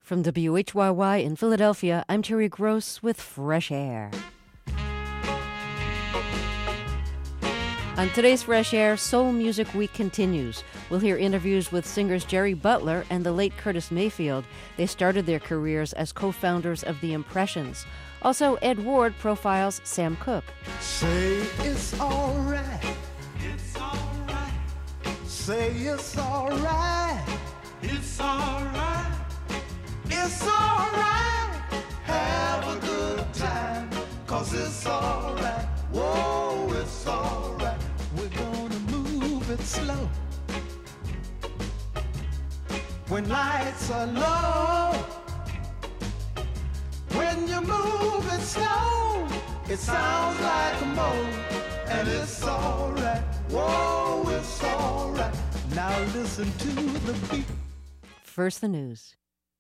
From WHYY in Philadelphia, I'm Terry Gross with Fresh Air. On today's Fresh Air, Soul Music Week continues. We'll hear interviews with singers Jerry Butler and the late Curtis Mayfield. They started their careers as co-founders of The Impressions. Also, Ed Ward profiles Sam Cooke. Say it's all right. It's all right. Say it's all right. It's all right. It's all right. Have a good time, 'cause it's all right. Whoa, it's all right. We're gonna move it slow. When lights are low, when you move it slow, it sounds like a moan, and it's all right. Whoa, it's all right. Now listen to the beat. First, the news.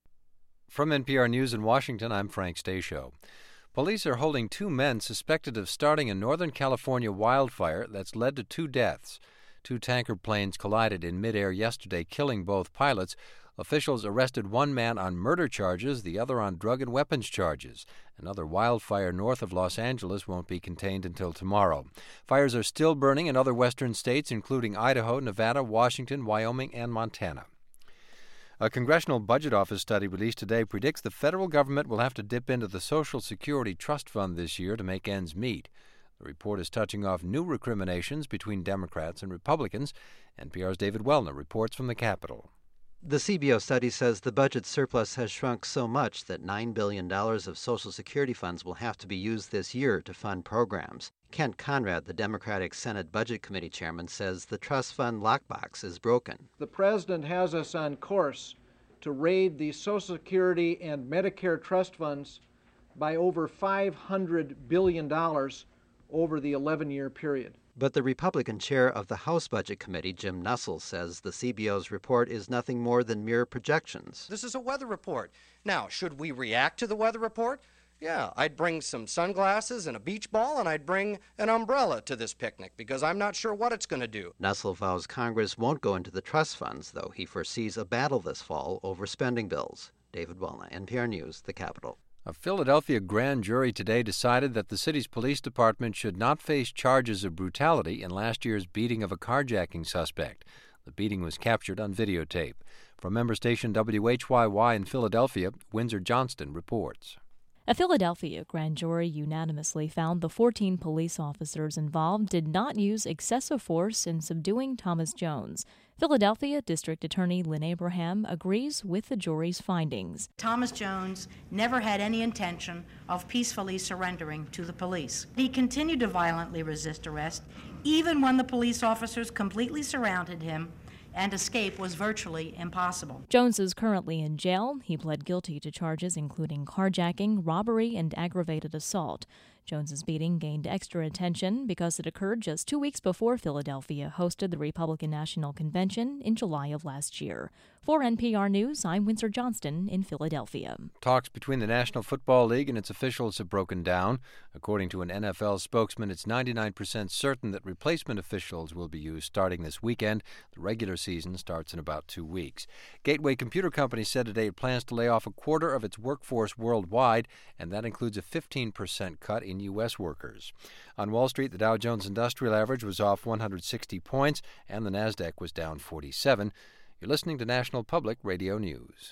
From NPR News in Washington, I'm Frank Stasio. Police are holding two men suspected of starting a Northern California wildfire that's led to 2 deaths. 2 tanker planes collided in midair yesterday, killing both pilots. Officials arrested one man on murder charges, the other on drug and weapons charges. Another wildfire north of Los Angeles won't be contained until tomorrow. Fires are still burning in other western states, including Idaho, Nevada, Washington, Wyoming, and Montana. A Congressional Budget Office study released today predicts the federal government will have to dip into the Social Security Trust Fund this year to make ends meet. The report is touching off new recriminations between Democrats and Republicans. NPR's David Wellner reports from the Capitol. The CBO study says the budget surplus has shrunk so much that $9 billion of Social Security funds will have to be used this year to fund programs. Kent Conrad, the Democratic Senate Budget Committee chairman, says the trust fund lockbox is broken. The president has us on course to raid the Social Security and Medicare trust funds by over $500 billion over the 11-year period. But the Republican chair of the House Budget Committee, Jim Nussle, says the CBO's report is nothing more than mere projections. This is a weather report. Now, should we react to the weather report? Yeah, I'd bring some sunglasses and a beach ball, and I'd bring an umbrella to this picnic, because I'm not sure what it's going to do. Nussle vows Congress won't go into the trust funds, though he foresees a battle this fall over spending bills. David Wellner, NPR News, the Capitol. A Philadelphia grand jury today decided that the city's police department should not face charges of brutality in last year's beating of a carjacking suspect. The beating was captured on videotape. From member station WHYY in Philadelphia, Windsor Johnston reports. A Philadelphia grand jury unanimously found the 14 police officers involved did not use excessive force in subduing Thomas Jones. Philadelphia District Attorney Lynn Abraham agrees with the jury's findings. Thomas Jones never had any intention of peacefully surrendering to the police. He continued to violently resist arrest, even when the police officers completely surrounded him, and escape was virtually impossible. Jones is currently in jail. He pled guilty to charges including carjacking, robbery, and aggravated assault. Jones's beating gained extra attention because it occurred just 2 weeks before Philadelphia hosted the Republican National Convention in July of last year. For NPR News, I'm Windsor Johnston in Philadelphia. Talks between the National Football League and its officials have broken down. According to an NFL spokesman, it's 99% certain that replacement officials will be used starting this weekend. The regular season starts in about 2 weeks. Gateway Computer Company said today it plans to lay off a quarter of its workforce worldwide, and that includes a 15% cut in U.S. workers. On Wall Street, the Dow Jones Industrial Average was off 160 points, and the Nasdaq was down 47. You're listening to National Public Radio News.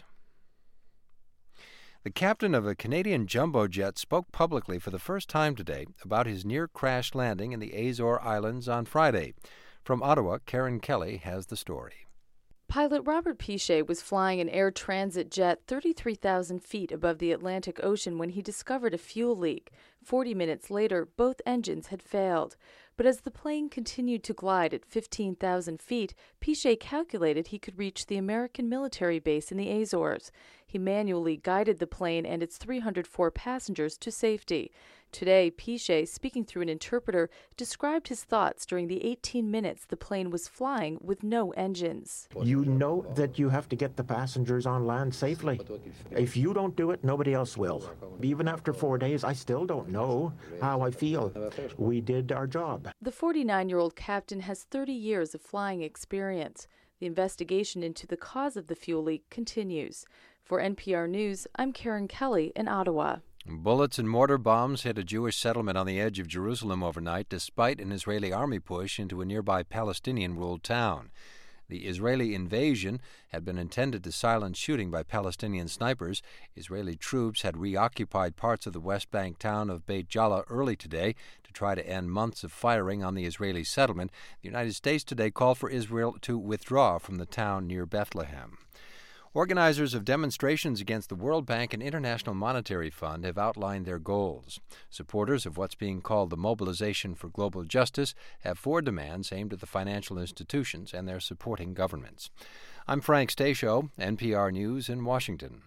The captain of a Canadian jumbo jet spoke publicly for the first time today about his near-crash landing in the Azores Islands on Friday. From Ottawa, Karen Kelly has the story. Pilot Robert Pichet was flying an air transit jet 33,000 feet above the Atlantic Ocean when he discovered a fuel leak. 40 minutes later, both engines had failed. But as the plane continued to glide at 15,000 feet, Pichet calculated he could reach the American military base in the Azores. He manually guided the plane and its 304 passengers to safety. Today, Pichet, speaking through an interpreter, described his thoughts during the 18 minutes the plane was flying with no engines. You know that you have to get the passengers on land safely. If you don't do it, nobody else will. Even after 4 days, I still don't know how I feel. We did our job. The 49-year-old captain has 30 years of flying experience. The investigation into the cause of the fuel leak continues. For NPR News, I'm Karen Kelly in Ottawa. Bullets and mortar bombs hit a Jewish settlement on the edge of Jerusalem overnight, despite an Israeli army push into a nearby Palestinian-ruled town. The Israeli invasion had been intended to silence shooting by Palestinian snipers. Israeli troops had reoccupied parts of the West Bank town of Beit Jala early today to try to end months of firing on the Israeli settlement. The United States today called for Israel to withdraw from the town near Bethlehem. Organizers of demonstrations against the World Bank and International Monetary Fund have outlined their goals. Supporters of what's being called the Mobilization for Global Justice have 4 demands aimed at the financial institutions and their supporting governments. I'm Frank Stasio, NPR News in Washington.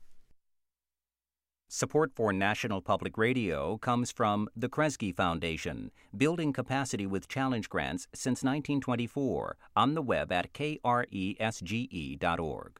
Support for National Public Radio comes from the Kresge Foundation, building capacity with challenge grants since 1924, on the web at kresge.org.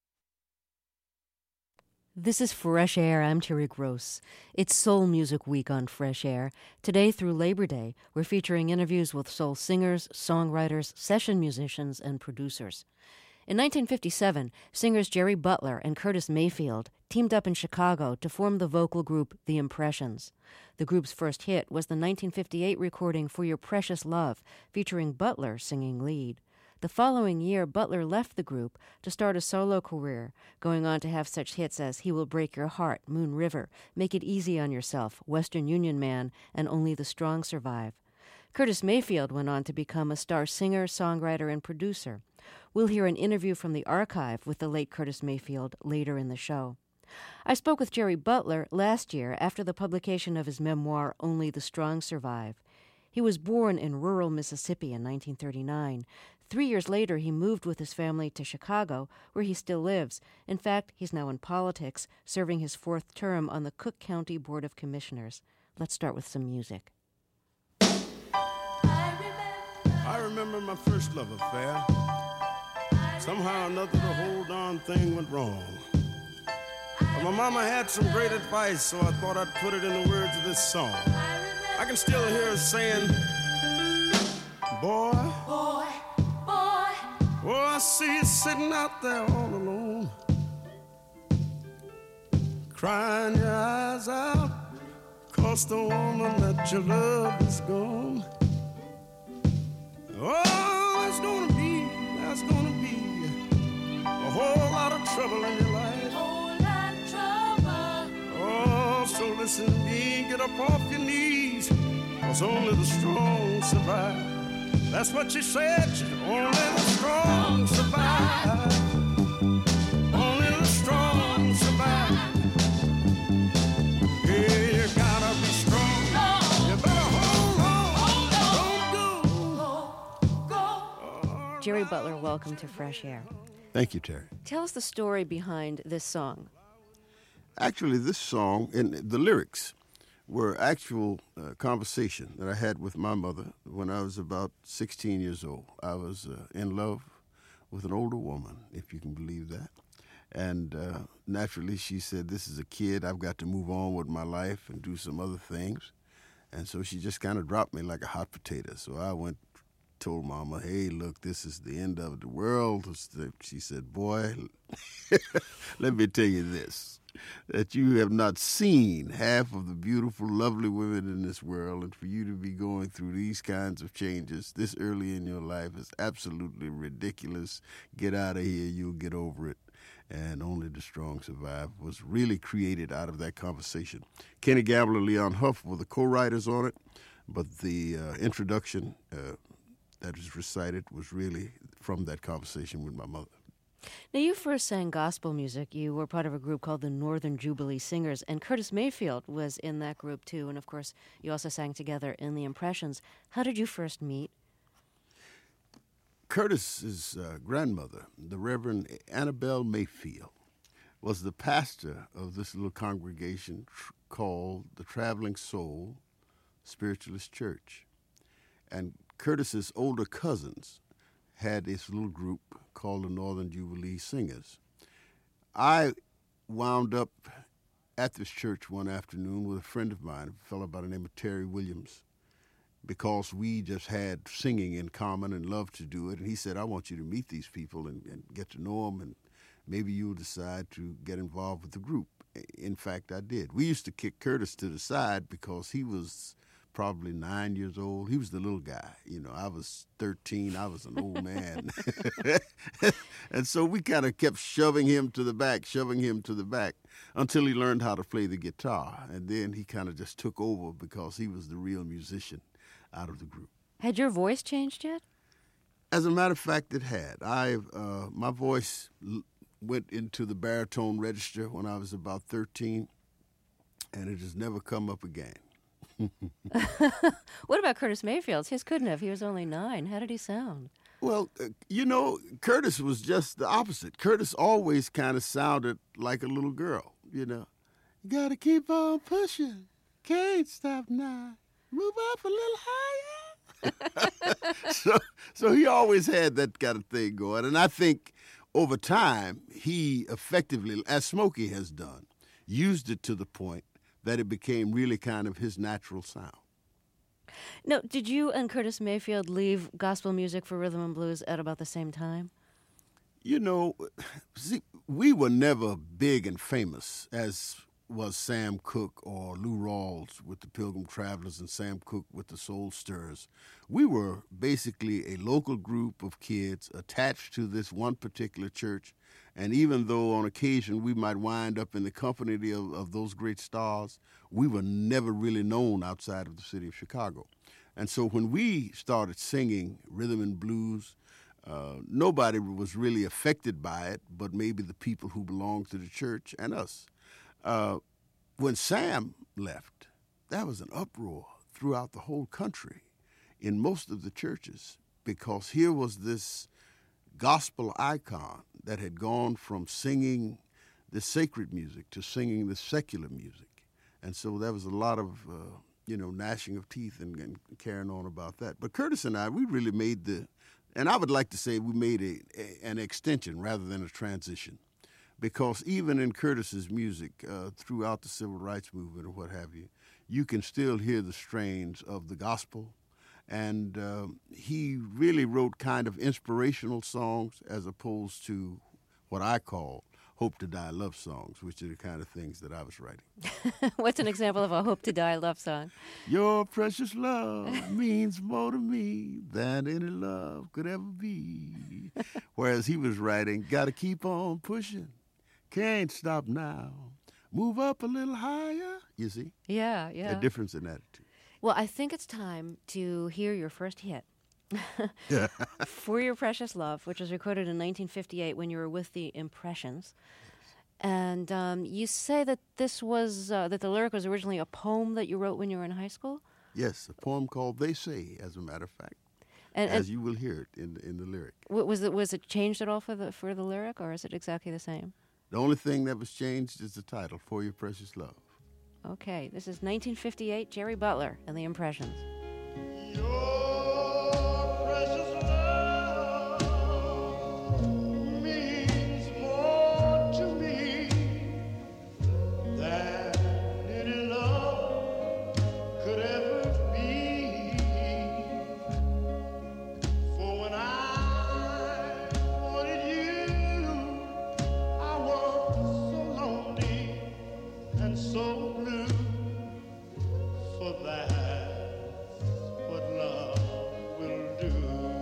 This is Fresh Air. I'm Terry Gross. It's Soul Music Week on Fresh Air. Today through Labor Day, we're featuring interviews with soul singers, songwriters, session musicians, and producers. In 1957, singers Jerry Butler and Curtis Mayfield teamed up in Chicago to form the vocal group The Impressions. The group's first hit was the 1958 recording For Your Precious Love, featuring Butler singing lead. The following year, Butler left the group to start a solo career, going on to have such hits as He Will Break Your Heart, Moon River, Make It Easy on Yourself, Western Union Man, and Only the Strong Survive. Curtis Mayfield went on to become a star singer, songwriter, and producer. We'll hear an interview from the archive with the late Curtis Mayfield later in the show. I spoke with Jerry Butler last year after the publication of his memoir, Only the Strong Survive. He was born in rural Mississippi in 1939. 3 years later, he moved with his family to Chicago, where he still lives. In fact, he's now in politics, serving his 4th term on the Cook County Board of Commissioners. Let's start with some music. I remember my first love affair. Somehow or another, the whole darn thing went wrong. But my mama had some great advice, so I thought I'd put it in the words of this song. I can still hear her saying, boy, boy, boy. Oh, I see you sitting out there all alone, crying your eyes out, 'cause the woman that you love is gone. Oh, there's gonna be a whole lot of trouble in your life. Oh, so listen to me, get up off your knees, 'cause only the strong survive. That's what she said, only the strong survive. Only the strong survive. Yeah, you gotta be strong. You better hold on. Jerry Butler, welcome to Fresh Air. Thank you, Terry. Tell us the story behind this song. Actually, this song and the lyrics were actual conversation that I had with my mother when I was about 16 years old. I was in love with an older woman, if you can believe that. And naturally, she said, this is a kid. I've got to move on with my life and do some other things. And so she just kind of dropped me like a hot potato. So I told Mama, hey, look, this is the end of the world. She said, boy, let me tell you this, that you have not seen half of the beautiful, lovely women in this world, and for you to be going through these kinds of changes this early in your life is absolutely ridiculous. Get out of here, you'll get over it. And Only the Strong Survive was really created out of that conversation. Kenny Gamble and Leon Huff were the co-writers on it, but the introduction that was recited was really from that conversation with my mother. Now, you first sang gospel music. You were part of a group called the Northern Jubilee Singers, and Curtis Mayfield was in that group, too. And, of course, you also sang together in The Impressions. How did you first meet? Curtis's grandmother, the Reverend Annabelle Mayfield, was the pastor of this little congregation called the Traveling Soul Spiritualist Church. And Curtis's older cousins had this little group called the Northern Jubilee Singers. I wound up at this church one afternoon with a friend of mine, a fellow by the name of Terry Williams, because we just had singing in common and loved to do it. And he said, I want you to meet these people and get to know them. And maybe you'll decide to get involved with the group. In fact, I did. We used to kick Curtis to the side because he was probably 9 years old. He was the little guy. I was 13. I was an old man. And so we kind of kept shoving him to the back until he learned how to play the guitar. And then he kind of just took over because he was the real musician out of the group. Had your voice changed yet? As a matter of fact, it had. My voice went into the baritone register when I was about 13, and it has never come up again. What about Curtis Mayfield's? His couldn't have. He was only 9. How did he sound? Well, Curtis was just the opposite. Curtis always kind of sounded like a little girl, You gotta keep on pushing. Can't stop now. Move up a little higher. So he always had that kind of thing going. And I think over time, he effectively, as Smokey has done, used it to the point that it became really kind of his natural sound. Now, did you and Curtis Mayfield leave gospel music for rhythm and blues at about the same time? See, we were never big and famous as was Sam Cooke or Lou Rawls with the Pilgrim Travelers and Sam Cooke with the Soul Stirrers. We were basically a local group of kids attached to this one particular church, and even though on occasion we might wind up in the company of those great stars, we were never really known outside of the city of Chicago. And so when we started singing rhythm and blues, nobody was really affected by it, but maybe the people who belonged to the church and us. When Sam left, there was an uproar throughout the whole country in most of the churches, because here was this gospel icon that had gone from singing the sacred music to singing the secular music. And so there was a lot of, gnashing of teeth and carrying on about that. But Curtis and I, we really made and I would like to say we made an extension rather than a transition. Because even in Curtis's music, throughout the civil rights movement or what have you, you can still hear the strains of the gospel. And he really wrote kind of inspirational songs as opposed to what I call Hope to Die love songs, which are the kind of things that I was writing. What's an example of a Hope to Die love song? Your precious love means more to me than any love could ever be. Whereas he was writing, gotta keep on pushing. Can't stop now. Move up a little higher. You see? Yeah. A difference in attitude. Well, I think it's time to hear your first hit. For Your Precious Love, which was recorded in 1958 when you were with the Impressions. And you say that this was, that the lyric was originally a poem that you wrote when you were in high school? Yes, a poem called They Say, as a matter of fact. As you will hear it in the lyric. Was it changed at all for the lyric, or is it exactly the same? The only thing that was changed is the title, For Your Precious Love. Okay, this is 1958, Jerry Butler and the Impressions. Your precious love means more to me than any love could ever be. For when I wanted you, I was so lonely and so blue. For that's what love will do.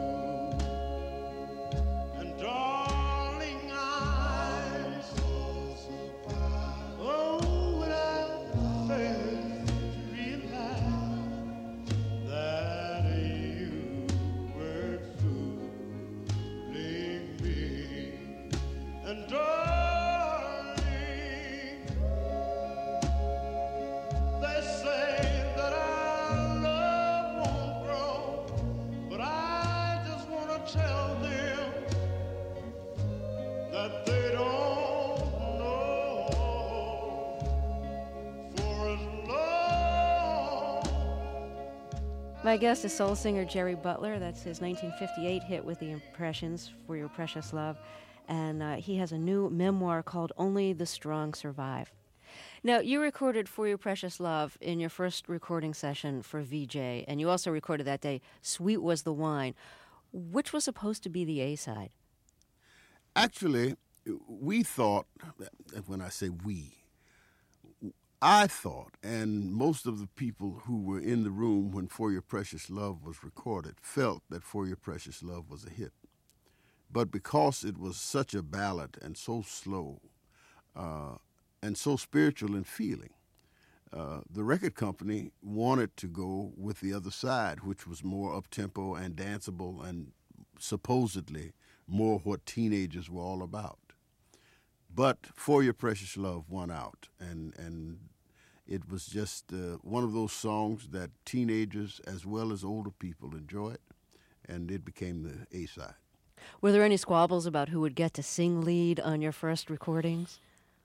And darling, when I failed to realize that you were fooling me. And darling, they say that our love won't grow, but I just want to tell them that they don't know. For as long. My guest is soul singer Jerry Butler. That's his 1958 hit with the Impressions, For Your Precious Love. And he has a new memoir called Only the Strong Survive. Now, you recorded For Your Precious Love in your first recording session for VJ, and you also recorded that day Sweet Was the Wine. Which was supposed to be the A-side? Actually, we thought, when I say we, I thought, and most of the people who were in the room when For Your Precious Love was recorded felt that For Your Precious Love was a hit. But because it was such a ballad and so slow and so spiritual in feeling, the record company wanted to go with the other side, which was more up-tempo and danceable and supposedly more what teenagers were all about. But For Your Precious Love won out, and it was just one of those songs that teenagers as well as older people enjoyed, and it became the A-side. Were there any squabbles about who would get to sing lead on your first recordings?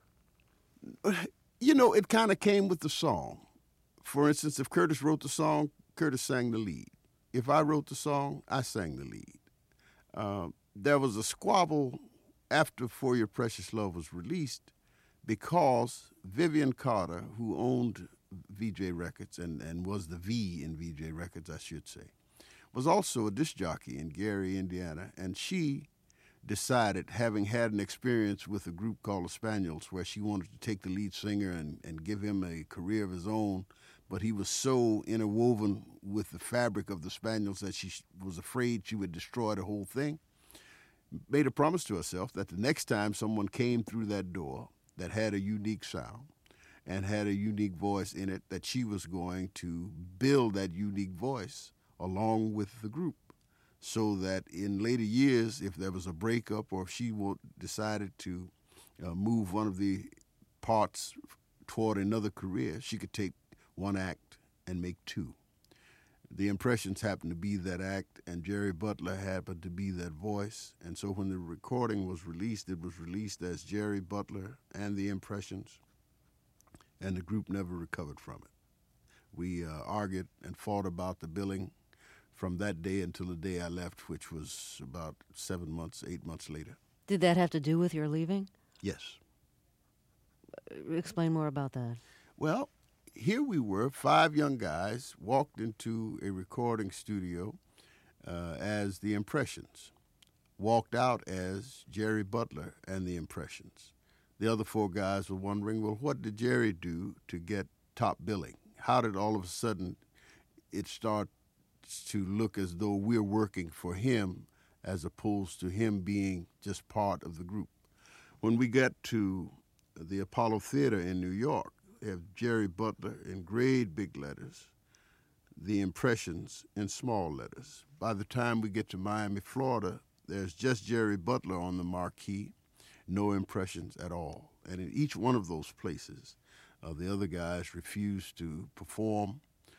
You know, it kind of came with the song. For instance, if Curtis wrote the song, Curtis sang the lead. If I wrote the song, I sang the lead. There was a squabble after For Your Precious Love was released because Vivian Carter, who owned VJ Records and was the V in VJ Records, I should say, was also a disc jockey in Gary, Indiana, and she decided, having had an experience with a group called the Spaniels, where she wanted to take the lead singer and give him a career of his own, but he was so interwoven with the fabric of the Spaniels that she was afraid she would destroy the whole thing, made a promise to herself that the next time someone came through that door that had a unique sound and had a unique voice in it, that she was going to build that unique voice along with the group, so that in later years, if there was a breakup or if she decided to move one of the parts toward another career, she could take one act and make two. The Impressions happened to be that act, and Jerry Butler happened to be that voice. And so when the recording was released, it was released as Jerry Butler and the Impressions, and the group never recovered from it. We argued and fought about the billing from that day until the day I left, which was about 8 months later. Did that have to do with your leaving? Yes. Explain more about that. Well, here we were, 5 young guys, walked into a recording studio as the Impressions, walked out as Jerry Butler and the Impressions. The other 4 guys were wondering, well, what did Jerry do to get top billing? How did all of a sudden it start to look as though we're working for him as opposed to him being just part of the group? When we got to the Apollo Theater in New York, they have Jerry Butler in great big letters, the Impressions in small letters. By the time we get to Miami, Florida, there's just Jerry Butler on the marquee, no Impressions at all. And in each one of those places, the other guys refused to perform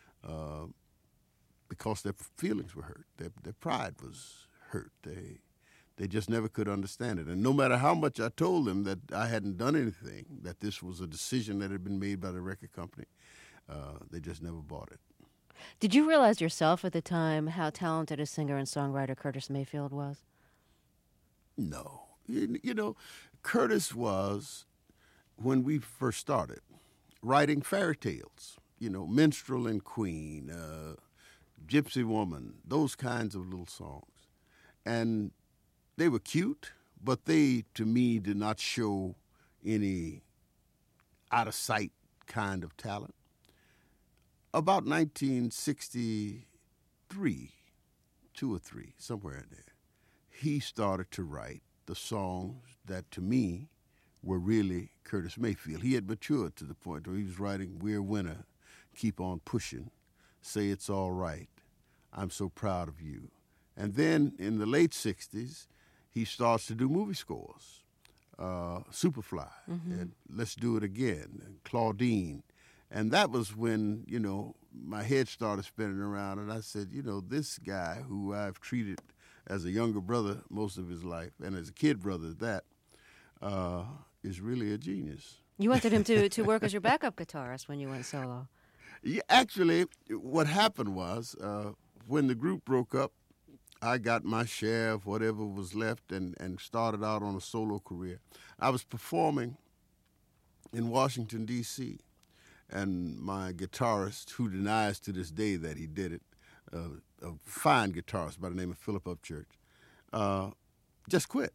because their feelings were hurt. Their pride was hurt. They just never could understand it. And no matter how much I told them that I hadn't done anything, that this was a decision that had been made by the record company, they just never bought it. Did you realize yourself at the time how talented a singer and songwriter Curtis Mayfield was? No. You know, Curtis was, when we first started, writing fairy tales, you know, Minstrel and Queen, Gypsy Woman, those kinds of little songs. And they were cute, but they, to me, did not show any out-of-sight kind of talent. About 1963, 2 or 3, somewhere in there, he started to write the songs that, to me, were really Curtis Mayfield. He had matured to the point where he was writing We're a Winner, Keep on Pushing, Say It's All Right, I'm So Proud of You. And then in the late 60s, he starts to do movie scores, Superfly, and Let's Do It Again, and Claudine. And that was when, you know, my head started spinning around, and I said, you know, this guy who I've treated as a younger brother most of his life, and as a kid brother at that, is really a genius. You wanted him to work as your backup guitarist when you went solo. Yeah, actually, what happened was when the group broke up, I got my share of whatever was left and started out on a solo career. I was performing in Washington, D.C., and my guitarist, who denies to this day that he did it, a fine guitarist by the name of Philip Upchurch, just quit.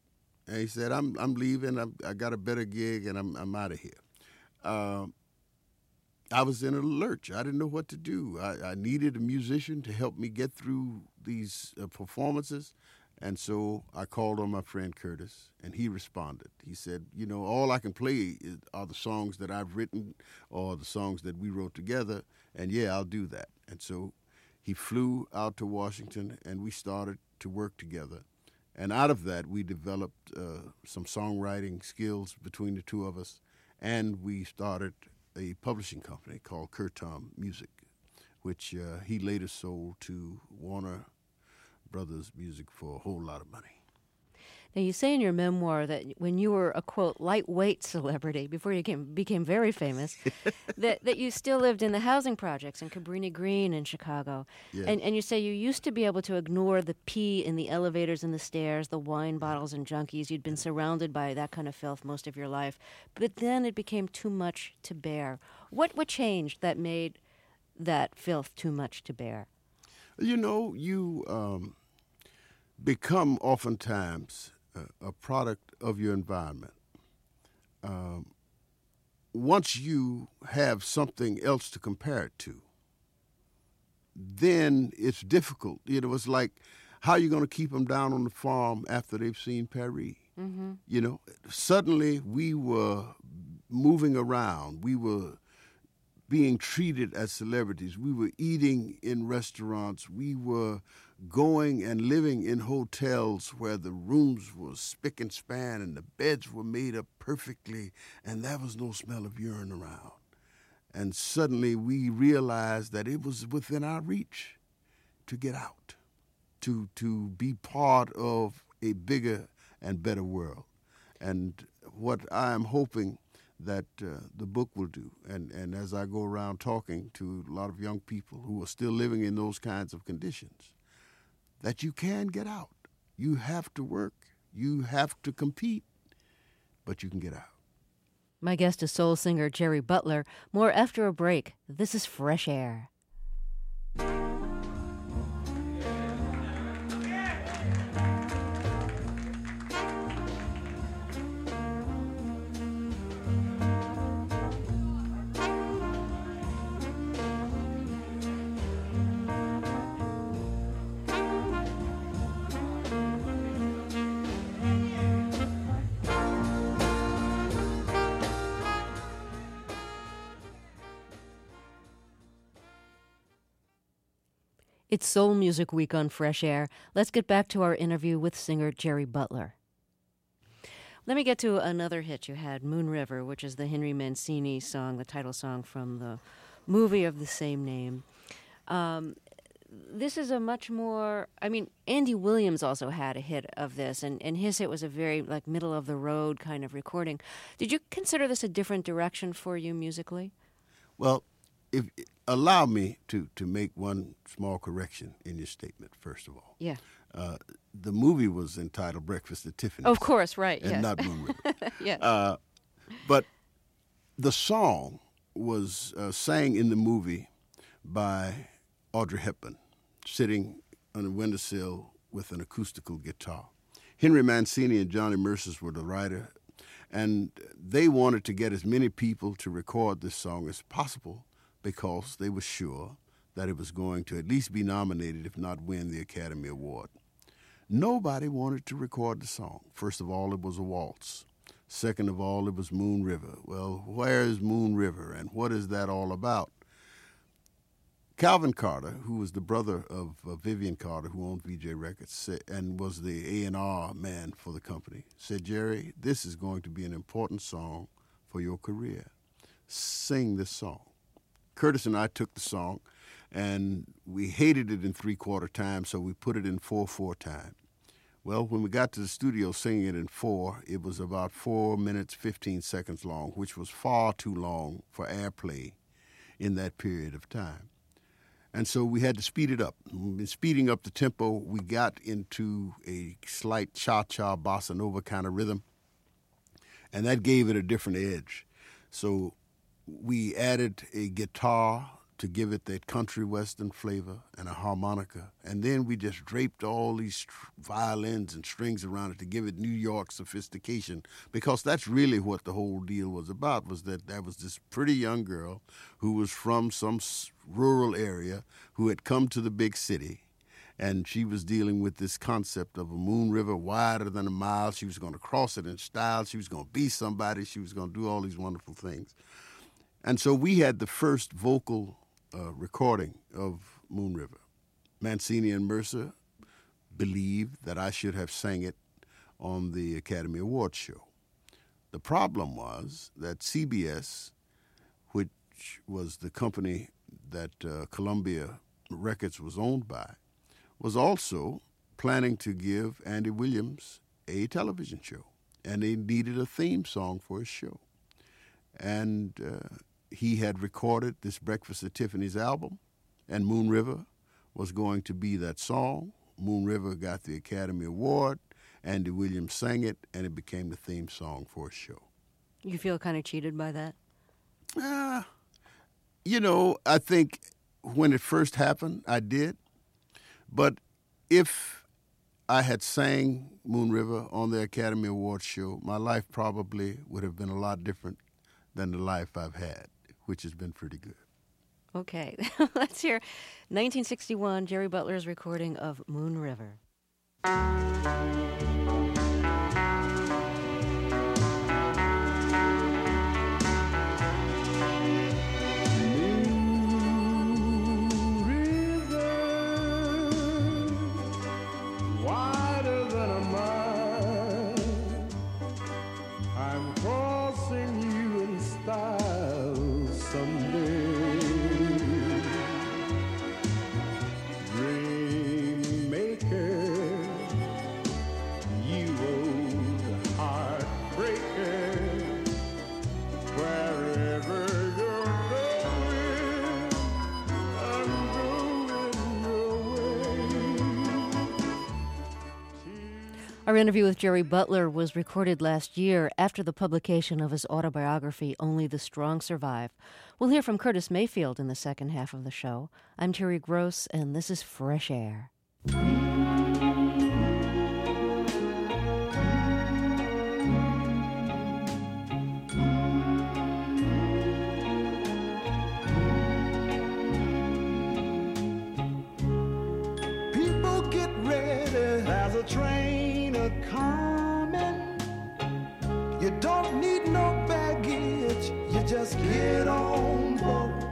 And he said, I'm leaving. I got a better gig, and I'm out of here. I was in a lurch. I didn't know what to do. I needed a musician to help me get through these performances. And so I called on my friend Curtis, and he responded. He said, all I can play are the songs that I've written or the songs that we wrote together, and yeah, I'll do that. And so he flew out to Washington, and we started to work together. And out of that, we developed some songwriting skills between the two of us, and we started a publishing company called Curtom Music, which he later sold to Warner Brothers Music for a whole lot of money. Now, you say in your memoir that when you were a, quote, lightweight celebrity, before you became very famous, that you still lived in the housing projects in Cabrini Green in Chicago. Yes. And you say you used to be able to ignore the pee in the elevators and the stairs, the wine bottles and junkies. You'd been surrounded by that kind of filth most of your life. But then it became too much to bear. What changed that made that filth too much to bear? You become oftentimes a product of your environment. Once you have something else to compare it to, then it's difficult. It's like, how are you going to keep them down on the farm after they've seen Paris? Mm-hmm. Suddenly we were moving around. We were being treated as celebrities. We were eating in restaurants. We were going and living in hotels where the rooms were spick and span and the beds were made up perfectly and there was no smell of urine around. And suddenly we realized that it was within our reach to get out, to be part of a bigger and better world. And what I am hoping that the book will do, and as I go around talking to a lot of young people who are still living in those kinds of conditions, that you can get out. You have to work. You have to compete, but you can get out. My guest is soul singer Jerry Butler. More after a break. This is Fresh Air. It's Soul Music Week on Fresh Air. Let's get back to our interview with singer Jerry Butler. Let me get to another hit you had, Moon River, which is the Henry Mancini song, the title song from the movie of the same name. This is a much more, Andy Williams also had a hit of this, and his hit was a very middle-of-the-road kind of recording. Did you consider this a different direction for you musically? Well, allow me to make one small correction in your statement, first of all. Yeah. The movie was entitled Breakfast at Tiffany's. Of course, right, and yes. not Moon River. Yes. But the song was sang in the movie by Audrey Hepburn, sitting on a windowsill with an acoustical guitar. Henry Mancini and Johnny Mercer were the writer, and they wanted to get as many people to record this song as possible because they were sure that it was going to at least be nominated, if not win, the Academy Award. Nobody wanted to record the song. First of all, it was a waltz. Second of all, it was Moon River. Well, where is Moon River, and what is that all about? Calvin Carter, who was the brother of Vivian Carter, who owned VJ Records and was the A&R man for the company, said, Jerry, this is going to be an important song for your career. Sing this song. Curtis and I took the song, and we hated it in 3/4 time, so we put it in 4/4 time. Well, when we got to the studio singing it in 4, it was about 4 minutes, 15 seconds long, which was far too long for airplay in that period of time. And so we had to speed it up. In speeding up the tempo, we got into a slight cha-cha, bossa nova kind of rhythm, and that gave it a different edge. So we added a guitar to give it that country western flavor and a harmonica. And then we just draped all these violins and strings around it to give it New York sophistication, because that's really what the whole deal was about, was that there was this pretty young girl who was from some rural area who had come to the big city, and she was dealing with this concept of a moon river wider than a mile. She was going to cross it in style. She was going to be somebody. She was going to do all these wonderful things. And so we had the first vocal recording of Moon River. Mancini and Mercer believed that I should have sang it on the Academy Awards show. The problem was that CBS, which was the company that Columbia Records was owned by, was also planning to give Andy Williams a television show, and they needed a theme song for his show. And he had recorded this Breakfast at Tiffany's album, and Moon River was going to be that song. Moon River got the Academy Award. Andy Williams sang it, and it became the theme song for his show. You feel kind of cheated by that? I think when it first happened, I did. But if I had sang Moon River on the Academy Awards show, my life probably would have been a lot different than the life I've had, which has been pretty good. Okay, let's hear 1961, Jerry Butler's recording of Moon River. Our interview with Jerry Butler was recorded last year after the publication of his autobiography, Only the Strong Survive. We'll hear from Curtis Mayfield in the second half of the show. I'm Terry Gross, and this is Fresh Air. People get ready, there's a train coming. You don't need no baggage, you just get on board.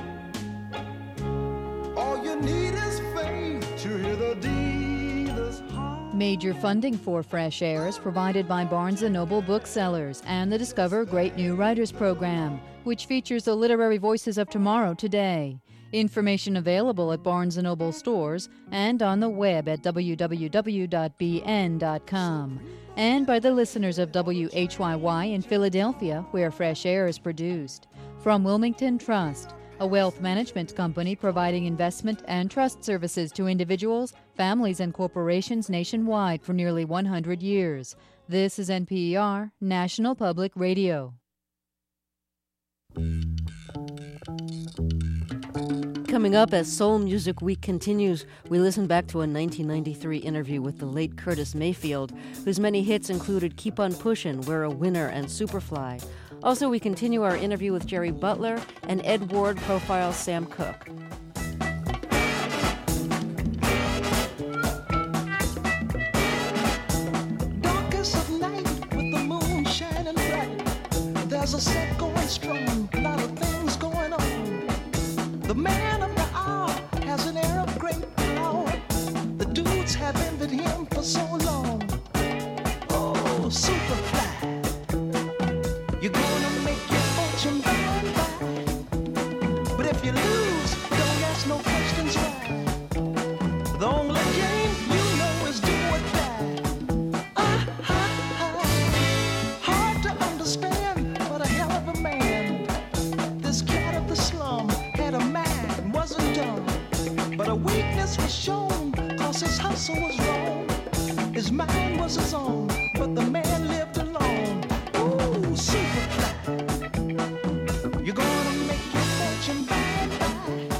All you need is faith to hear the dealer's heart. Major funding for Fresh Air is provided by Barnes & Noble Booksellers and the Discover Great New Writers program, which features the literary voices of tomorrow today. Information available at Barnes & Noble stores and on the web at www.bn.com. And by the listeners of WHYY in Philadelphia, where Fresh Air is produced. From Wilmington Trust, a wealth management company providing investment and trust services to individuals, families, and corporations nationwide for nearly 100 years. This is NPR, National Public Radio. Coming up as Soul Music Week continues, we listen back to a 1993 interview with the late Curtis Mayfield, whose many hits included Keep on Pushin', We're a Winner, and Superfly. Also, we continue our interview with Jerry Butler, and Ed Ward profiles Sam Cooke. Darkest of night with the moon shining bright. There's a set going strong, a lot of things going on. The man of the hour has an air of great power. The dudes have envied him for so long. Oh, Superfly, you're gonna make your fortune by and by. But if you lose, don't ask no questions why. The only game you know is do or die. Hard to understand, but a hell of a man. This cat of the slum had a mind, wasn't dumb. But a weakness was shown, cause his hustle was wrong. His mind was his own, but the man lived alone. Ooh, Superfly, you're gonna make your fortune by and by.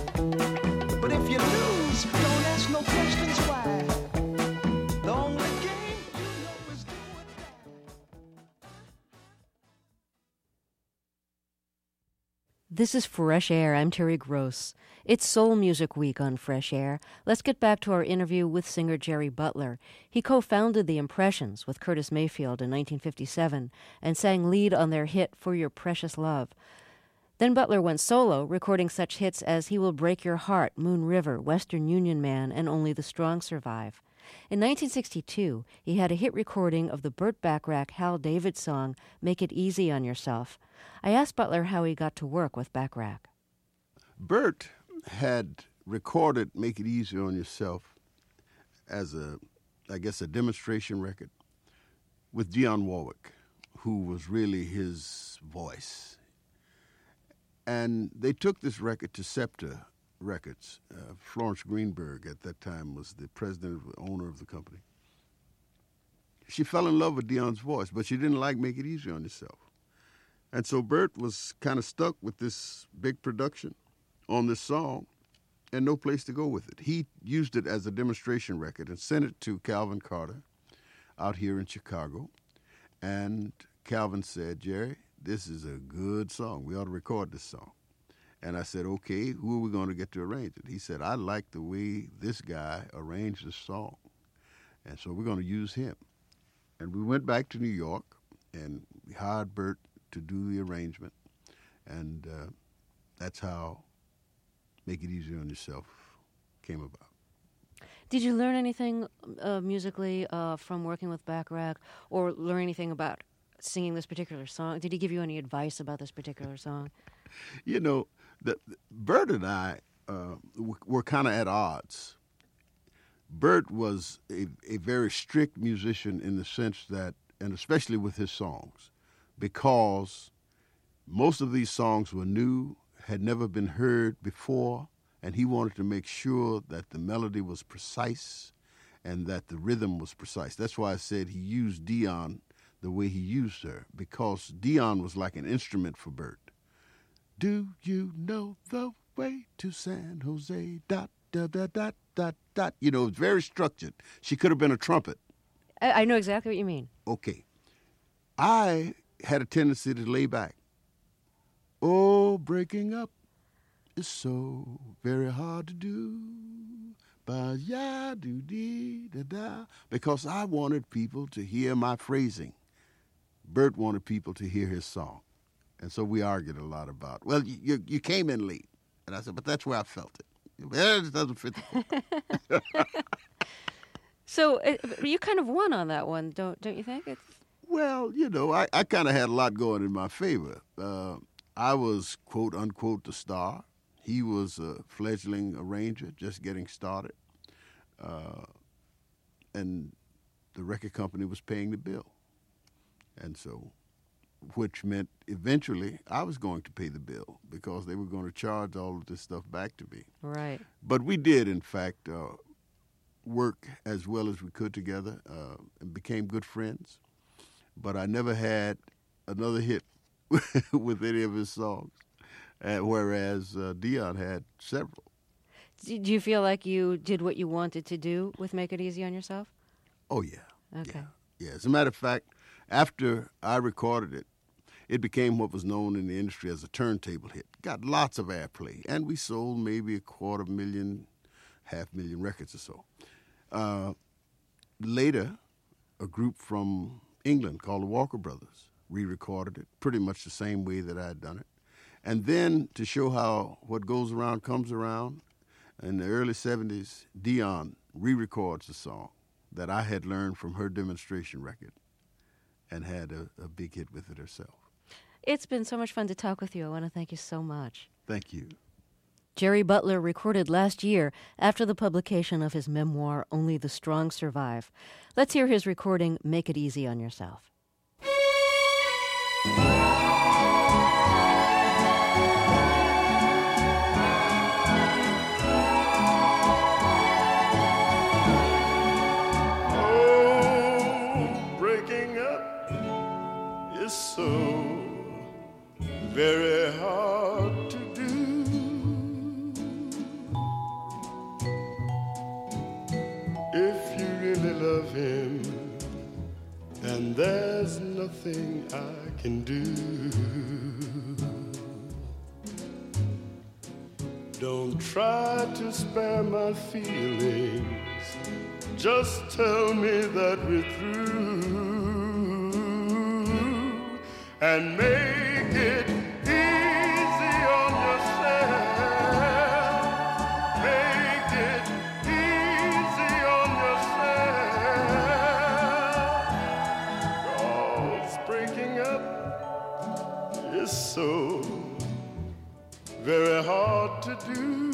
This is Fresh Air. I'm Terry Gross. It's Soul Music Week on Fresh Air. Let's get back to our interview with singer Jerry Butler. He co-founded The Impressions with Curtis Mayfield in 1957 and sang lead on their hit For Your Precious Love. Then Butler went solo, recording such hits as He Will Break Your Heart, Moon River, Western Union Man, and Only the Strong Survive. In 1962, he had a hit recording of the Burt Bacharach Hal David song, Make It Easy on Yourself. I asked Butler how he got to work with Bacharach. Burt had recorded Make It Easy on Yourself as a demonstration record with Dionne Warwick, who was really his voice. And they took this record to Scepter Records. Florence Greenberg at that time was the president, owner of the company. She fell in love with Dionne's voice, but she didn't like Make It Easy on Yourself. And so Burt was kind of stuck with this big production on this song and no place to go with it. He used it as a demonstration record and sent it to Calvin Carter out here in Chicago. And Calvin said, Jerry, this is a good song. We ought to record this song. And I said, okay, who are we going to get to arrange it? He said, I like the way this guy arranged this song. And so we're going to use him. And we went back to New York and we hired Burt to do the arrangement. And that's how Make It Easy on Yourself came about. Did you learn anything musically from working with Bacharach, or learn anything about singing this particular song? Did he give you any advice about this particular song? You know, Burt and I were kind of at odds. Burt was a very strict musician in the sense that, and especially with his songs, because most of these songs were new, had never been heard before, and he wanted to make sure that the melody was precise and that the rhythm was precise. That's why I said he used Dionne the way he used her, because Dionne was like an instrument for Burt. Do you know the way to San Jose? Dot, dot, dot, dot, dot, dot. You know, it's very structured. She could have been a trumpet. I know exactly what you mean. Okay. I had a tendency to lay back. Oh, breaking up is so very hard to do. Ba-ya-do-dee-da-da. Because I wanted people to hear my phrasing. Burt wanted people to hear his song. And so we argued a lot about, well, you came in late. And I said, but that's where I felt it. It doesn't fit the So you kind of won on that one, don't you think? Well, you know, I kind of had a lot going in my favor. I was, quote, unquote, the star. He was a fledgling arranger, just getting started. And the record company was paying the bill. And so, which meant eventually I was going to pay the bill because they were going to charge all of this stuff back to me. Right. But we did, in fact, work as well as we could together and became good friends. But I never had another hit with any of his songs, whereas Dionne had several. Do you feel like you did what you wanted to do with Make It Easy on Yourself? Oh, yeah. Okay. Yeah. As a matter of fact, after I recorded it, it became what was known in the industry as a turntable hit. Got lots of airplay, and we sold maybe 250,000, 500,000 records or so. Later, a group from England called the Walker Brothers re-recorded it pretty much the same way that I had done it. And then to show how what goes around comes around, in the early 70s, Dionne re-records the song that I had learned from her demonstration record and had a big hit with it herself. It's been so much fun to talk with you. I want to thank you so much. Thank you. Jerry Butler recorded last year after the publication of his memoir, Only the Strong Survive. Let's hear his recording, Make It Easy on Yourself. So very hard to do. If you really love him, then there's nothing I can do. Don't try to spare my feelings. Just tell me that we're through and make it easy on yourself. Make it easy on yourself. 'Cause breaking up is so very hard to do.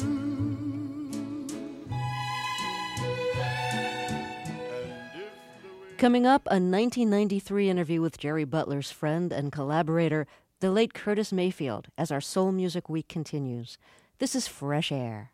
Coming up, a 1993 interview with Jerry Butler's friend and collaborator, the late Curtis Mayfield, as our Soul Music Week continues. This is Fresh Air.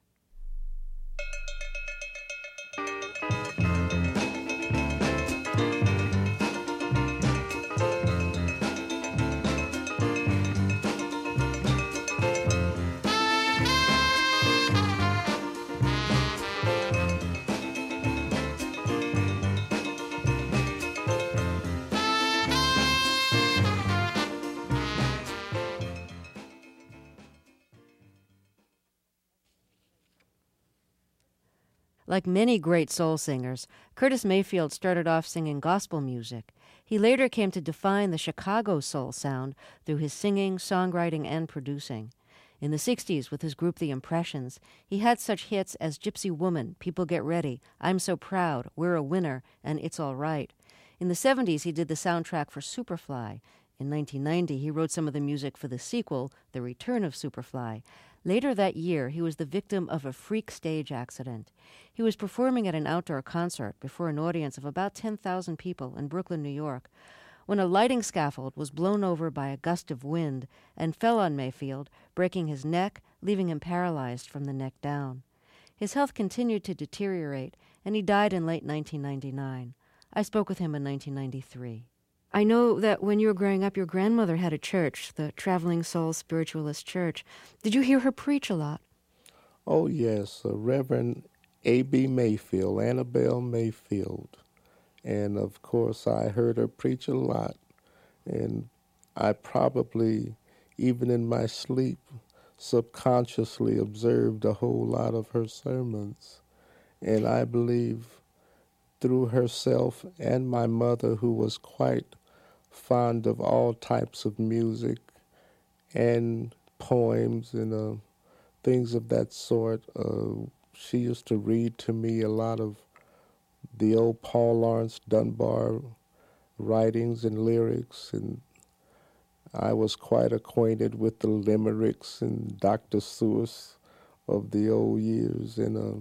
Like many great soul singers, Curtis Mayfield started off singing gospel music. He later came to define the Chicago soul sound through his singing, songwriting, and producing. In the 60s, with his group The Impressions, he had such hits as Gypsy Woman, People Get Ready, I'm So Proud, We're a Winner, and It's All Right. In the 70s, he did the soundtrack for Superfly. In 1990, he wrote some of the music for the sequel, The Return of Superfly. Later that year, he was the victim of a freak stage accident. He was performing at an outdoor concert before an audience of about 10,000 people in Brooklyn, New York, when a lighting scaffold was blown over by a gust of wind and fell on Mayfield, breaking his neck, leaving him paralyzed from the neck down. His health continued to deteriorate, and he died in late 1999. I spoke with him in 1993. I know that when you were growing up, your grandmother had a church, the Traveling Soul Spiritualist Church. Did you hear her preach a lot? Oh, yes, Reverend A.B. Mayfield, Annabelle Mayfield. And, of course, I heard her preach a lot. And I probably, even in my sleep, subconsciously observed a whole lot of her sermons. And I believe through herself and my mother, who was quite fond of all types of music and poems and things of that sort. She used to read to me a lot of the old Paul Laurence Dunbar writings and lyrics, and I was quite acquainted with the limericks and Dr. Seuss of the old years. And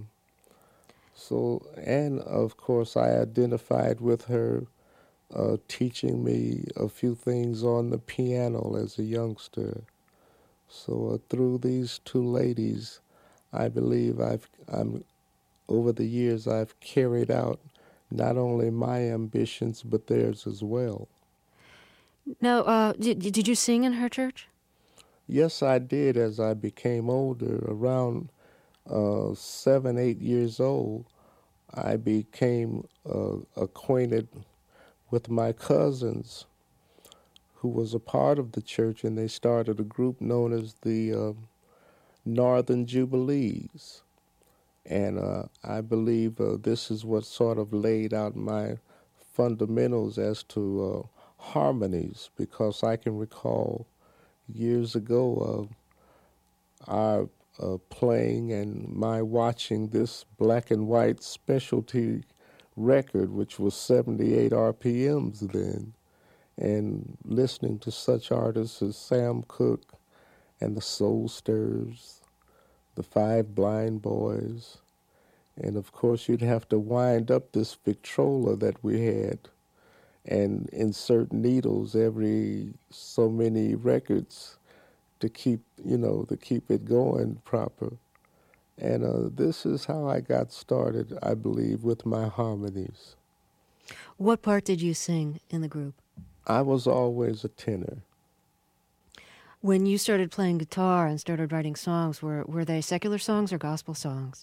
and of course I identified with her teaching me a few things on the piano as a youngster. So through these two ladies, I believe over the years I've carried out not only my ambitions but theirs as well. Now, did you sing in her church? Yes, I did as I became older. Around 7, 8 years old, I became acquainted with my cousins who was a part of the church, and they started a group known as the Northern Jubilees. And I believe this is what sort of laid out my fundamentals as to harmonies, because I can recall years ago our playing and my watching this black and white specialty record, which was 78 RPMs then, and listening to such artists as Sam Cooke and the Soul Stirrers, the Five Blind Boys, and of course you'd have to wind up this Victrola that we had and insert needles every so many records to keep it going proper. And this is how I got started, I believe, with my harmonies. What part did you sing in the group? I was always a tenor. When you started playing guitar and started writing songs, were they secular songs or gospel songs?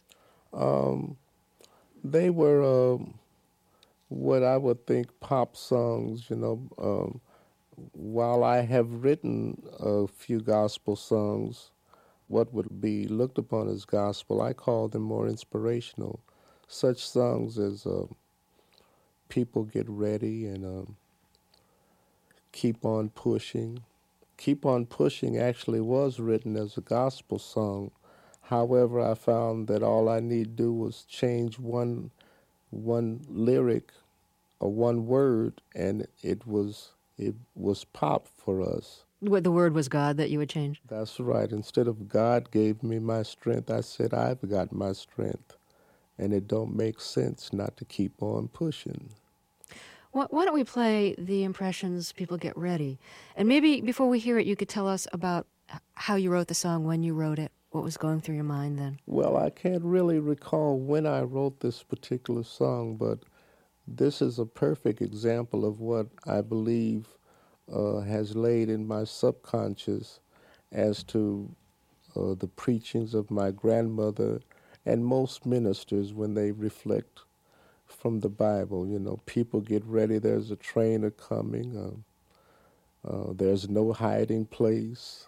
They were what I would think pop songs, while I have written a few gospel songs, what would be looked upon as gospel. I call them more inspirational. Such songs as People Get Ready and Keep On Pushing. Keep On Pushing actually was written as a gospel song. However, I found that all I need to do was change one lyric or one word, and it was pop for us. What, the word was God that you would change? That's right. Instead of God gave me my strength, I said I've got my strength, and it don't make sense not to keep on pushing. Why don't we play The Impressions, People Get Ready? And maybe before we hear it, you could tell us about how you wrote the song, when you wrote it, what was going through your mind then. Well, I can't really recall when I wrote this particular song, but this is a perfect example of what I believe has laid in my subconscious as to the preachings of my grandmother and most ministers when they reflect from the Bible. You know, people get ready, there's a train a-coming, there's no hiding place,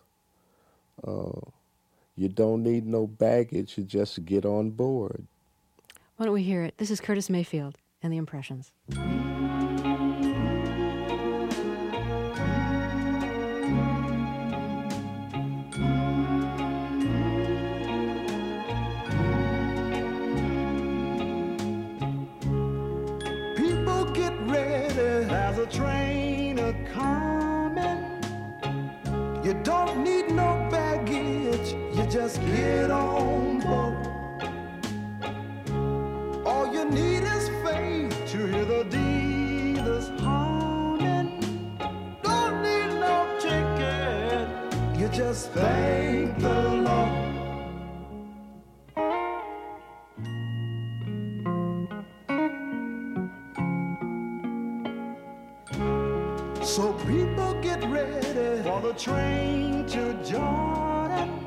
you don't need no baggage, you just get on board. Why don't we hear it? This is Curtis Mayfield and The Impressions. Train a-coming. You don't need no baggage, you just get on board. All you need is faith to hear the dealers humming. Don't need no ticket, you just thank the Lord. So people get ready for the train to Jordan,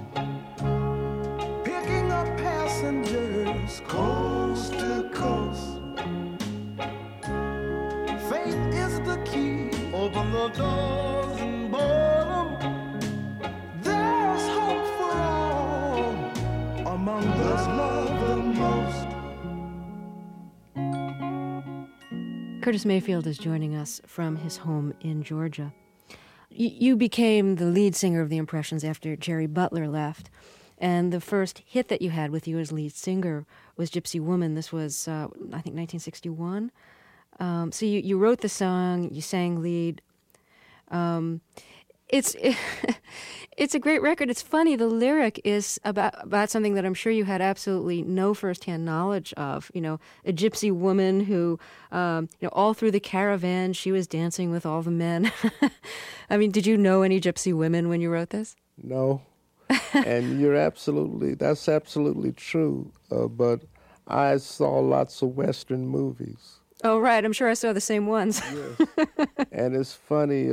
picking up passengers coast to coast. Faith is the key, open the doors and board them. There's hope for all among those loved the most. Curtis Mayfield is joining us from his home in Georgia. You became the lead singer of The Impressions after Jerry Butler left, and the first hit that you had with you as lead singer was Gypsy Woman. This was, I think, 1961. So you wrote the song, you sang lead. It's a great record. It's funny. The lyric is about something that I'm sure you had absolutely no firsthand knowledge of. You know, a gypsy woman who, all through the caravan, she was dancing with all the men. I mean, did you know any gypsy women when you wrote this? No. And that's absolutely true. But I saw lots of Western movies. Oh, right. I'm sure I saw the same ones. Yes. And it's funny,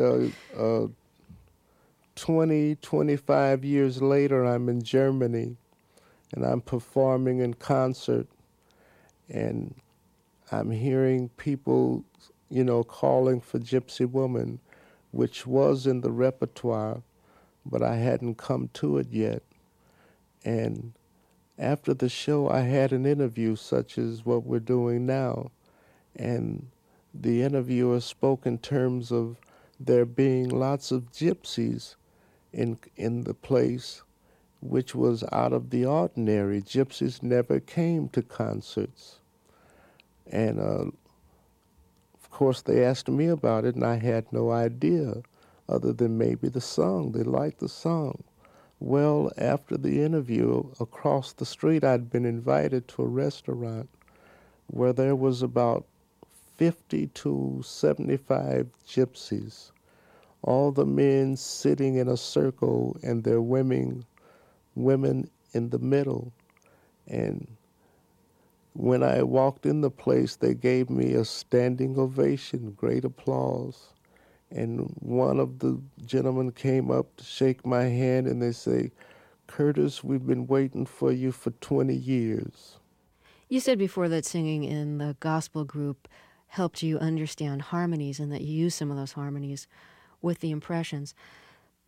25 years later, I'm in Germany, and I'm performing in concert, and I'm hearing people, calling for Gypsy Woman, which was in the repertoire, but I hadn't come to it yet. And after the show, I had an interview such as what we're doing now, and the interviewer spoke in terms of there being lots of gypsies in the place, which was out of the ordinary. Gypsies never came to concerts. And of course they asked me about it, and I had no idea other than maybe the song. They liked the song. Well, after the interview, across the street I'd been invited to a restaurant where there was about 50 to 75 gypsies, all the men sitting in a circle and their women in the middle. And when I walked in the place, they gave me a standing ovation, great applause. And one of the gentlemen came up to shake my hand, and they say, "Curtis, we've been waiting for you for 20 years. You said before that singing in the gospel group helped you understand harmonies and that you used some of those harmonies with The Impressions.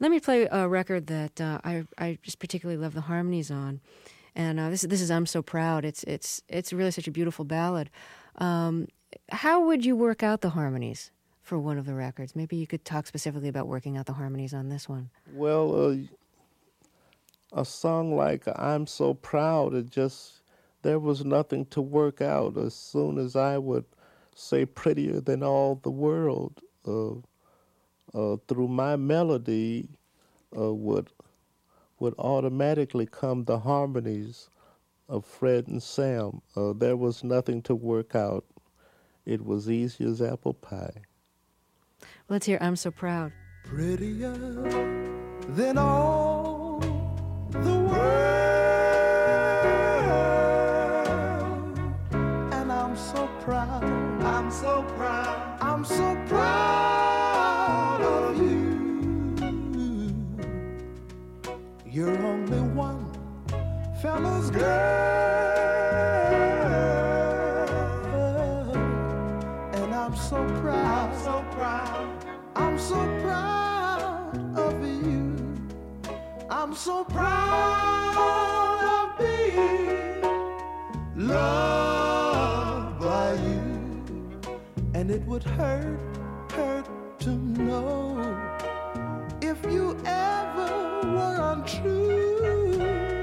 Let me play a record that I just particularly love the harmonies on, and this is "I'm So Proud." It's really such a beautiful ballad. How would you work out the harmonies for one of the records? Maybe you could talk specifically about working out the harmonies on this one. Well, a song like "I'm So Proud," there was nothing to work out. As soon as I would say "prettier than all the world," through my melody would automatically come the harmonies of Fred and Sam. There was nothing to work out. It was easy as apple pie. Let's hear "I'm So Proud." Prettier than all the world, and I'm so proud, I'm so proud, I'm so proud of you. You're only one fella's girl, and I'm so proud, I'm so proud, I'm so proud of you. I'm so proud of being loved by you. And it would hurt to know if you ever were untrue.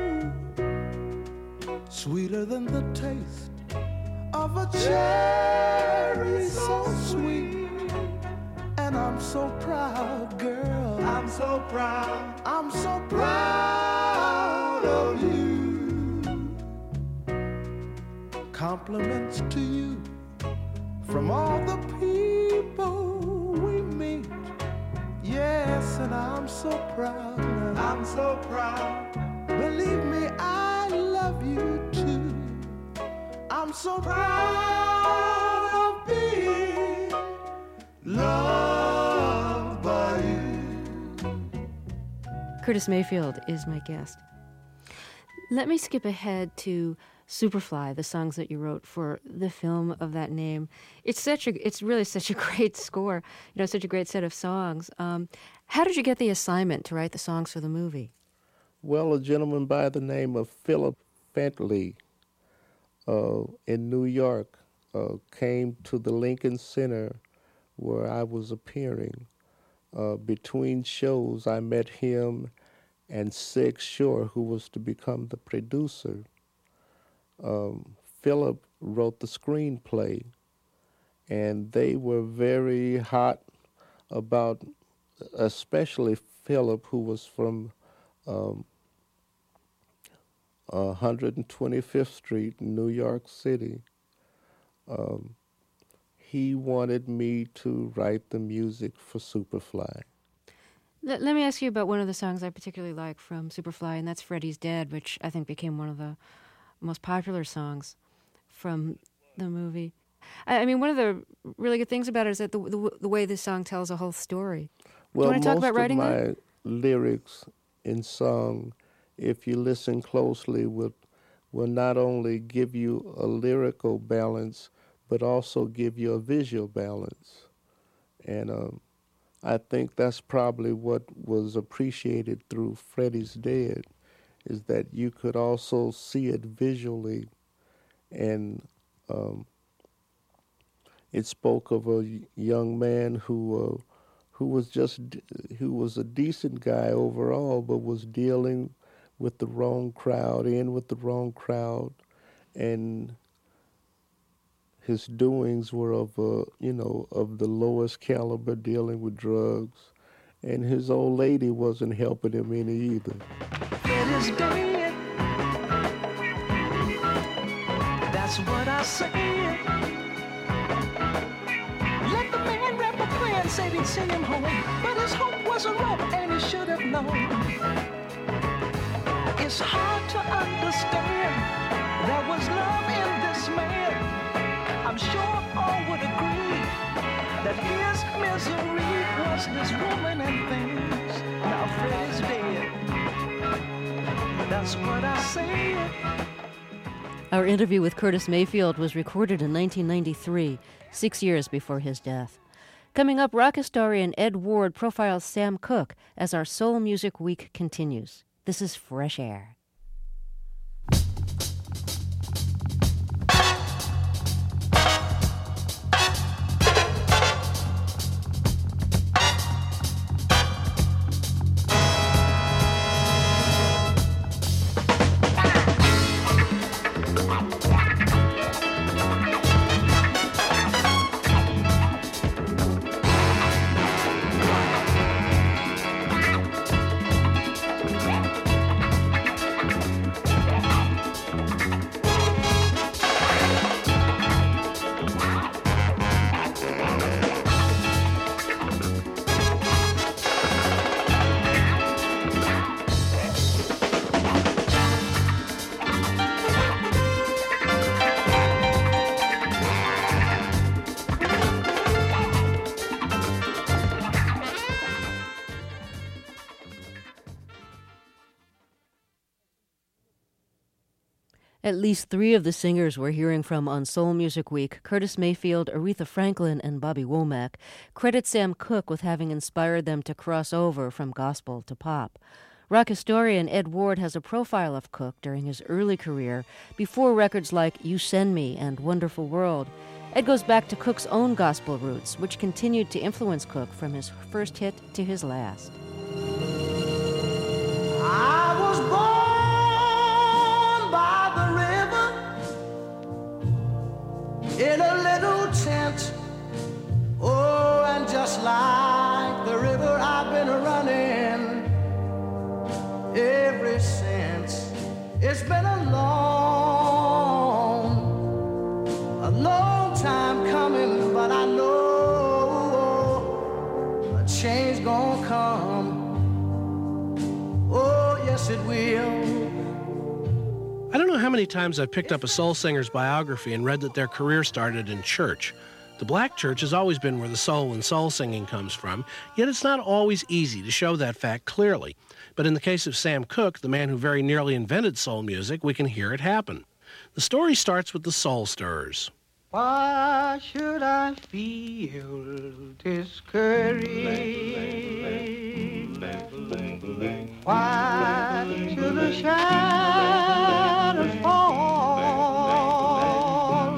Sweeter than the taste of a cherry, so sweet. And I'm so proud, girl, I'm so proud, I'm so proud of you. Compliments to you from all the people we meet. Yes, and I'm so proud, I'm so proud. Believe me, I love you too. I'm so proud of being loved by you. Curtis Mayfield is my guest. Let me skip ahead to Superfly, the songs that you wrote for the film of that name. It's really such a great score, such a great set of songs. How did you get the assignment to write the songs for the movie? Well, a gentleman by the name of Philip Fentley in New York came to the Lincoln Center where I was appearing. Between shows, I met him and Sig Shore, who was to become the producer. Philip wrote the screenplay, and they were very hot about, especially Philip, who was from 125th Street in New York City. He wanted me to write the music for Superfly. Let me ask you about one of the songs I particularly like from Superfly, and that's Freddie's Dead, which I think became one of the most popular songs from the movie. I mean, one of the really good things about it is that the way this song tells a whole story. Well, do you want to talk about writing most of my that? lyrics in song, if you listen closely, will not only give you a lyrical balance, but also give you a visual balance. And I think that's probably what was appreciated through Freddie's Dead, is that you could also see it visually, and it spoke of a young man who was a decent guy overall, but was dealing with the wrong crowd, and his doings were of the lowest caliber, dealing with drugs, and his old lady wasn't helping him any either. Freddie's dead. That's what I said. Let the man rap a plan, said he'd send him home, but his hope wasn't right, and he should have known. It's hard to understand. There was love in this man. I'm sure all would agree that his misery was this woman and things. Now Freddie's dead. That's what I said. Our interview with Curtis Mayfield was recorded in 1993, 6 years before his death. Coming up, rock historian Ed Ward profiles Sam Cooke as our Soul Music Week continues. This is Fresh Air. At least three of the singers we're hearing from on Soul Music Week, Curtis Mayfield, Aretha Franklin, and Bobby Womack, credit Sam Cooke with having inspired them to cross over from gospel to pop. Rock historian Ed Ward has a profile of Cooke during his early career, before records like You Send Me and Wonderful World. Ed goes back to Cooke's own gospel roots, which continued to influence Cooke from his first hit to his last. I was born by the river in a little tent. Oh, and just like the river, I've been running ever since. It's been a long time coming, but I know a change gonna come. Oh, yes, it will. I don't know how many times I've picked up a soul singer's biography and read that their career started in church. The black church has always been where the soul in soul singing comes from, yet it's not always easy to show that fact clearly. But in the case of Sam Cooke, the man who very nearly invented soul music, we can hear it happen. The story starts with the Soul Stirrers. Why should I feel discouraged? Why should the shadows fall?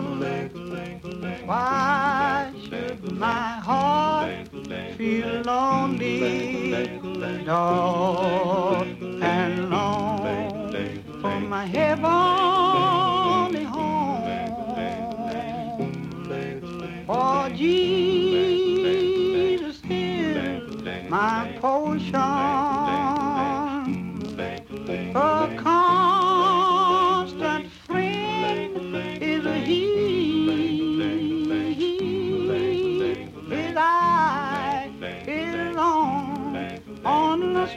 Why should my heart feel lonely, dark and long for my heavenly home? For Jesus is my portion, a constant friend is He. His eye is on the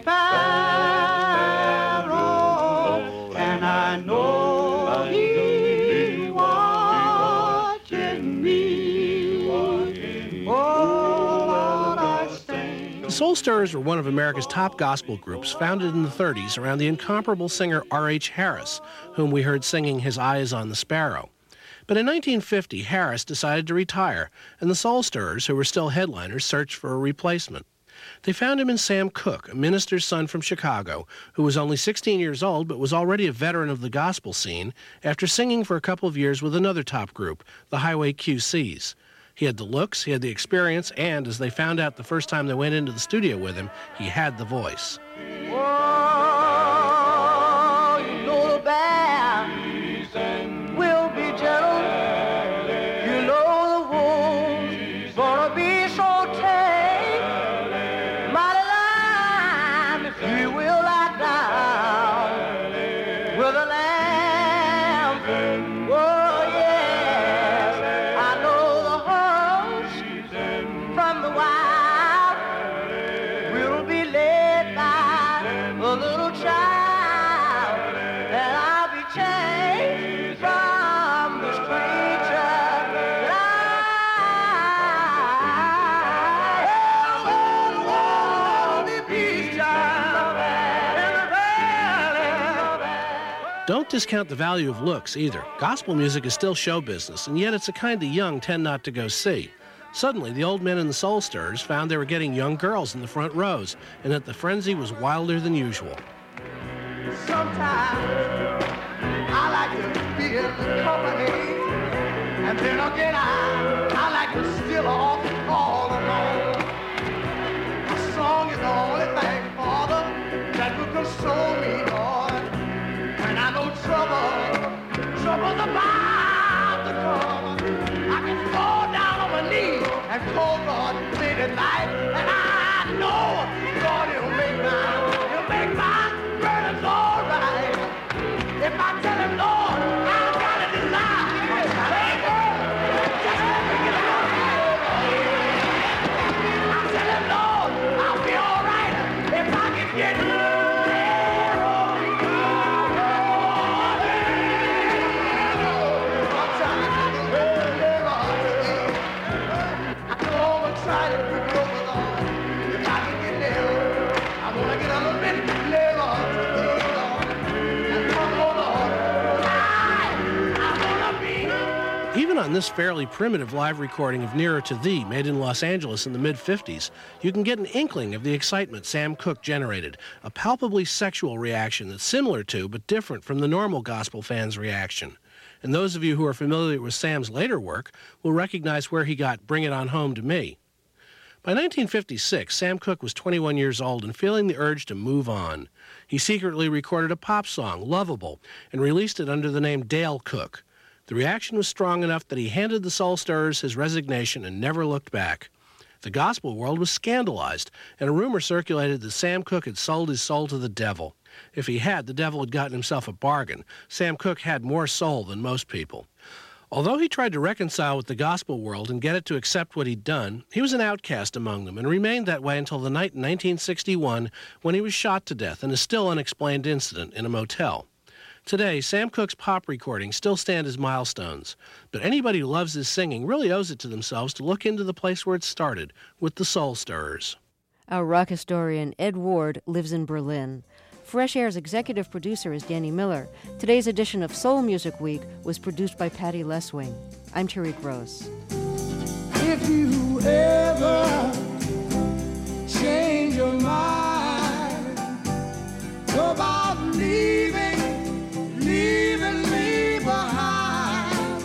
sparrow, and I know He watches me. Oh, Lord, I sing. The Soul Stirrers were one of America's top gospel groups, founded in the 30s around the incomparable singer R.H. Harris, whom we heard singing His Eye is on the Sparrow. But in 1950, Harris decided to retire, and the Soul Stirrers, who were still headliners, searched for a replacement. They found him in Sam Cooke, a minister's son from Chicago, who was only 16 years old but was already a veteran of the gospel scene after singing for a couple of years with another top group, the Highway QCs. He had the looks, he had the experience, and as they found out the first time they went into the studio with him, he had the voice. Oh, you know the bear will be gentle. You know the wolf's gonna be so tame. Mighty lion, if you will lie down with a lamb. Oh, yes, I know the horse from the wild will be led by a little child, and I'll be changed from the stranger that I will be peace child in the valley. Don't discount the value of looks either. Gospel music is still show business, and yet it's a kind the young tend not to go see. Suddenly, the old men in the Soul Stirrers found they were getting young girls in the front rows, and that the frenzy was wilder than usual. Sometimes I like to be in the company, and then again I like to steal off all alone. A song is the only thing, Father, that will console me, Lord. When I know trouble's about to come, I can fall down on my knees and call God late at night, and I know God will make my burdens all right. If I tell him, Lord, I got a desire, just let me get along. I tell him, Lord, I'll be all right if I can get Even on this fairly primitive live recording of Nearer to Thee, made in Los Angeles in the mid-50s, you can get an inkling of the excitement Sam Cooke generated, a palpably sexual reaction that's similar to, but different from the normal gospel fans' reaction. And those of you who are familiar with Sam's later work will recognize where he got Bring It On Home to Me. By 1956, Sam Cooke was 21 years old and feeling the urge to move on. He secretly recorded a pop song, Lovable, and released it under the name Dale Cook. The reaction was strong enough that he handed the Soul Stirrers his resignation and never looked back. The gospel world was scandalized, and a rumor circulated that Sam Cooke had sold his soul to the devil. If he had, the devil had gotten himself a bargain. Sam Cooke had more soul than most people. Although he tried to reconcile with the gospel world and get it to accept what he'd done, he was an outcast among them and remained that way until the night in 1961 when he was shot to death in a still unexplained incident in a motel. Today, Sam Cooke's pop recordings still stand as milestones, but anybody who loves his singing really owes it to themselves to look into the place where it started, with the Soul Stirrers. Our rock historian, Ed Ward, lives in Berlin. Fresh Air's executive producer is Danny Miller. Today's edition of Soul Music Week was produced by Patty Leswing. I'm Terry Gross. If you ever change your mind about leaving me behind,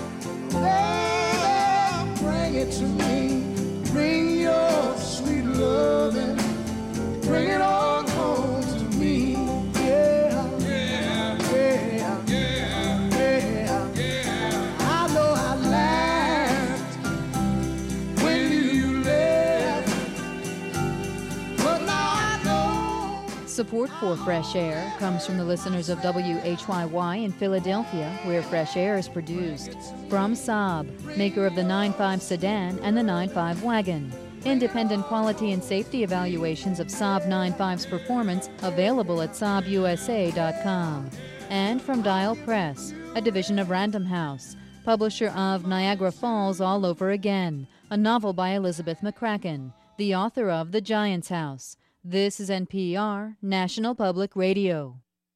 oh, bring it to me. Bring your sweet loving. Bring it on home to me. Yeah, yeah, yeah, yeah, yeah, yeah. I know I laughed when you left, but now I know. Support for Fresh Air comes from the listeners of WHYY in Philadelphia, where Fresh Air is produced. From Saab, maker of the 9.5 sedan and the 9.5 wagon. Independent quality and safety evaluations of Saab 9.5's performance available at SaabUSA.com. And from Dial Press, a division of Random House, publisher of Niagara Falls All Over Again, a novel by Elizabeth McCracken, the author of The Giant's House. This is NPR, National Public Radio.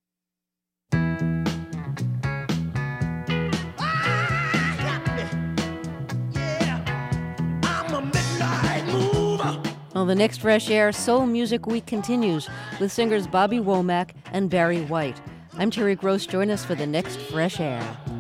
Well, the next Fresh Air Soul Music Week continues with singers Bobby Womack and Barry White. I'm Terry Gross. Join us for the next Fresh Air.